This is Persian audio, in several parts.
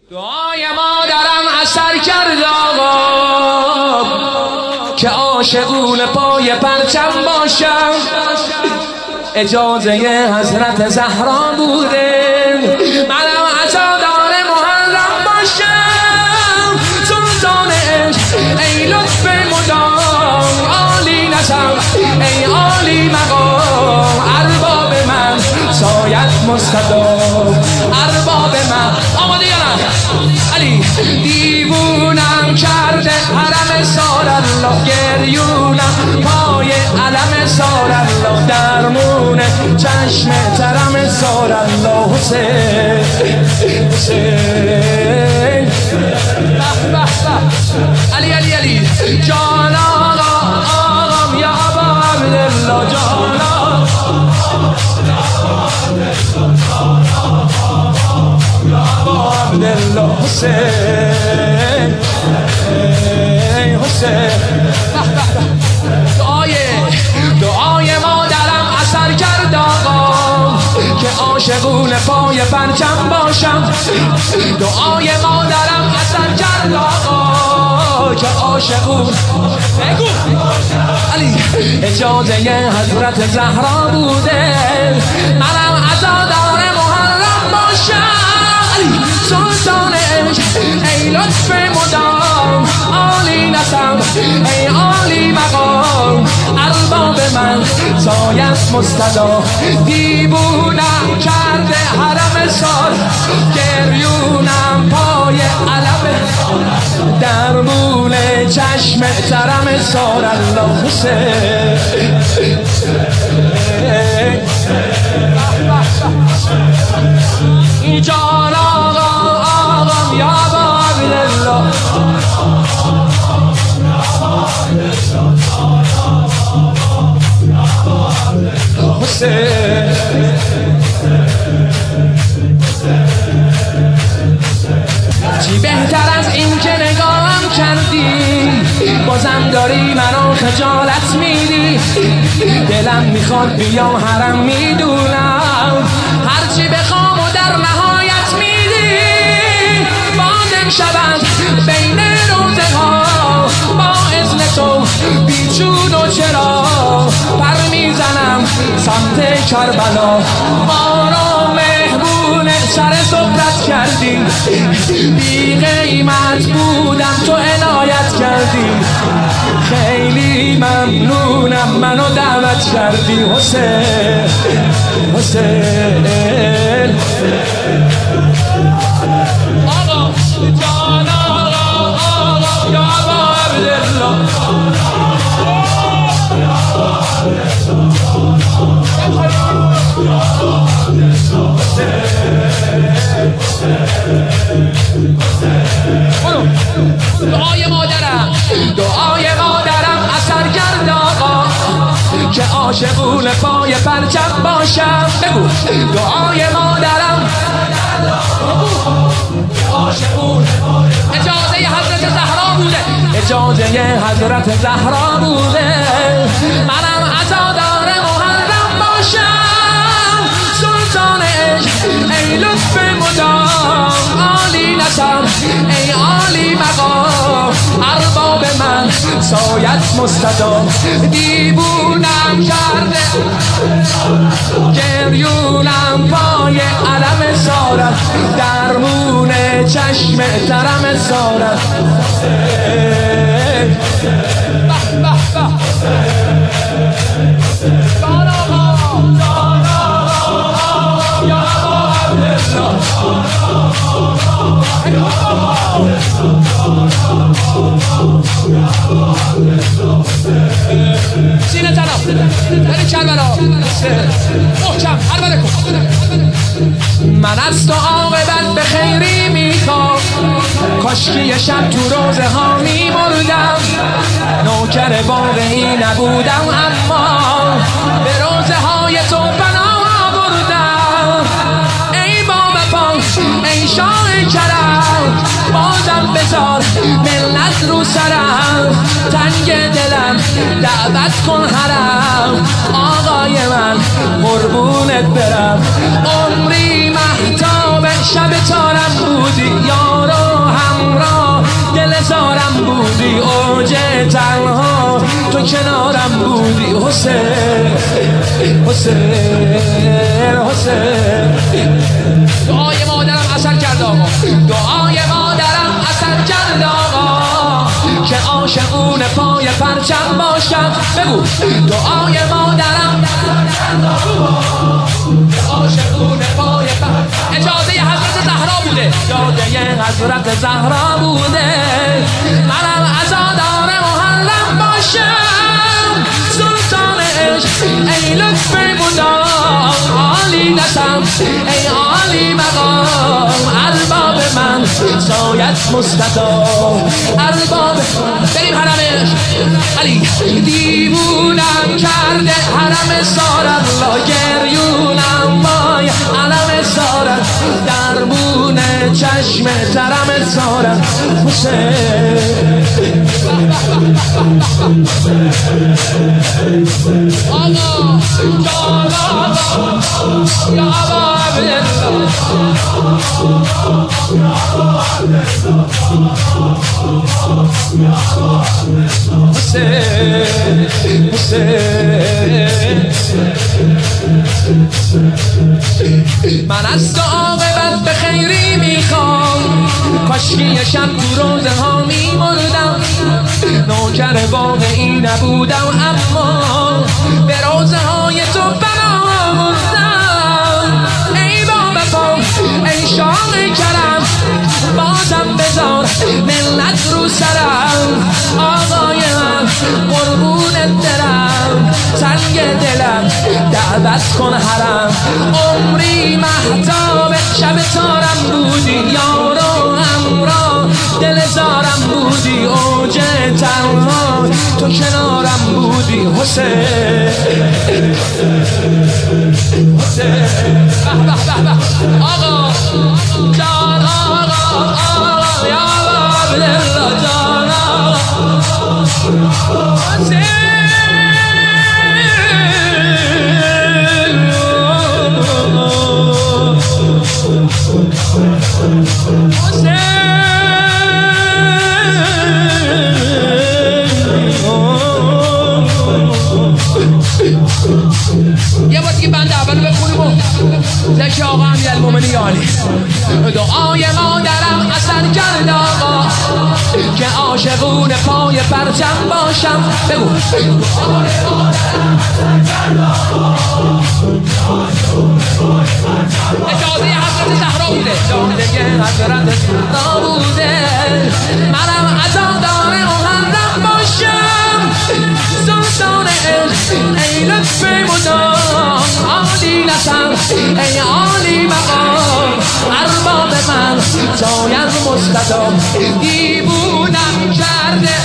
دعای مادرم اثر کرد آقا که عاشقون پای پرچم باشم. اجازه حضرت زهرا بوده منم عزادار محرم باشم. سلطان عشق ای لطف مدام، عالی نسب ای عالی مقام، ارباب من سایت مستدام، ارباب من. آماده یا نه؟ علی دیوونم کرده حرم سال الله، گریونم پای علم سال الله، درمون چشم ترم سال الله. حسین حسین علی علی علی جان آقا، آقام یا ابا عبدالله، جان عبدالله. حسین حسین دعای مادرم اثر کرد آقا که عاشقون پای پرچم باشم. دعای مادرم اثر کرد آقا که عاشقون بگو علی اجازه حضرت زهرا بوده منم عزادار محرم باشم. سلطان عشق ای لطف مدام، عالی نسب ای عالی مقام، ارباب من سایت مستدا، دیوونم کرده حرم سال، گریونم پای علم درمون چشم ترم سال الله. حسین جان آقا، آقام یا ابا عبدالله، حسین چی بهتر از این که نگاهم کردی، بازم داری منو خجالت میدی. دلم میخواد بیام حرم، میدونم هرچی بخوام و در نهایت میدی. بادم شود بین روزه ها با اذن تو بیچون و چرا، پر میزنم سمت کربلا. ما رو مهمون سر صحبت کردی، بی قیمت بودم تو عنایت کردی. خیلی ممنونم منو دعوت کردی. حسین حسین آقا جان آقا، آقا یا ابا عبدالله، دعای مادرم اثر کرد آقا که عاشقون پای پرچم باشم. بگو دعای مادرم اجازه حضرت زهرا بوده، اجازه حضرت زهرا بوده منم عزادار محرم باشم. سلطان عشق ای لطف مدام، عالی نسب ای عالی مقام، ارباب من سایت مستدام، دیوونم کرده گریونم پای علم سارت، درمون چشم ترم سارت. سینه تنم بری کربلا، محکم عربده کن. من از تو عاقبت به خیری میخوام، کاشکی یه شب تو روزه ها میمردم. نوکر باقی نبودم اما به روزه های تو پناه بردم. ای بابا پاس ای شاه کرم، بازم بذار ملت رو سرم. تنگ دلم دعوت کن حرم، آقای من قربونت برم. عمری مهتاب شب تارم بودی یا حسین حسین حسین. دعای مادرم اثر کرد آقا، دعای مادرم اثر کرد آقا که عاشقون پای پرچم باشم. بگو دعای مادرم عاشقون پای پرچم. اجازه حضرت زهرا بوده، اجازه حضرت زهرا بوده. منم عزادار محرم باشم، سلطان عشق ای لطف مدام، عالی نسم ای عالی مقام. ارباب من سایت مستطاب، ارباب. بریم حرمش علی. دیوونم کرده حرم سارم، لا گریونم مای علم سارم، دربون چشم ترم سارم. حسین آقا یا ابا عبدالله، حسین حسین. من از تو عاقبت به خیری میخوام، کاشکی یه شب تو روزه ها میمردم، نوکر واقعی نبودم اما به روزه های تو پناه بردم. ای بابا پا ای شاق کرم، بازم بذار ملت رو سرم. آقای من قربونت درم، تنگ دلم دعوت کن حرم. عمری مهتاب شب تارم بودی، یارو همراه دل زارم بودی، اوج تنها تو کنارم بودی. حسین حسین. به به به آقا جان، آقا یا عبدالله جان، حسین یه بار دیگه بند اولو بخونیم و ذکر آقا امیرالمومنین عالی. دعای مادرم اثر کرد آقا که عاشقون پای پرچم باشم. بگو اجازه حضرت زهرا بوده، اجازه حضرت زهرا بوده. منم عزادار محرم باشم، سلطان عشق ای لطف مدام، عالی نسم ای عالی مقام. ارباب من سایت مستطاب، دیوونم کرده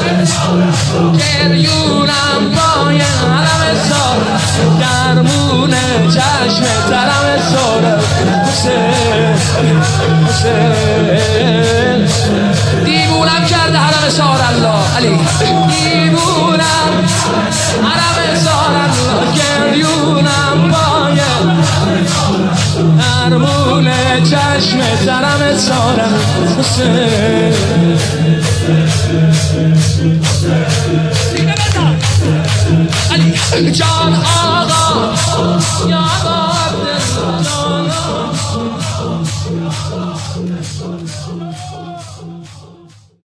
گریونم پای حرم سار، درمون چشم ترم سار. حسین حسین. دیوونم کرده حرم سار الله علی، دیوونم حرم سار الله، گریونم پای درمون چشم ترم سارم. حسین علی جان آقا یا ابا عبدالله جان.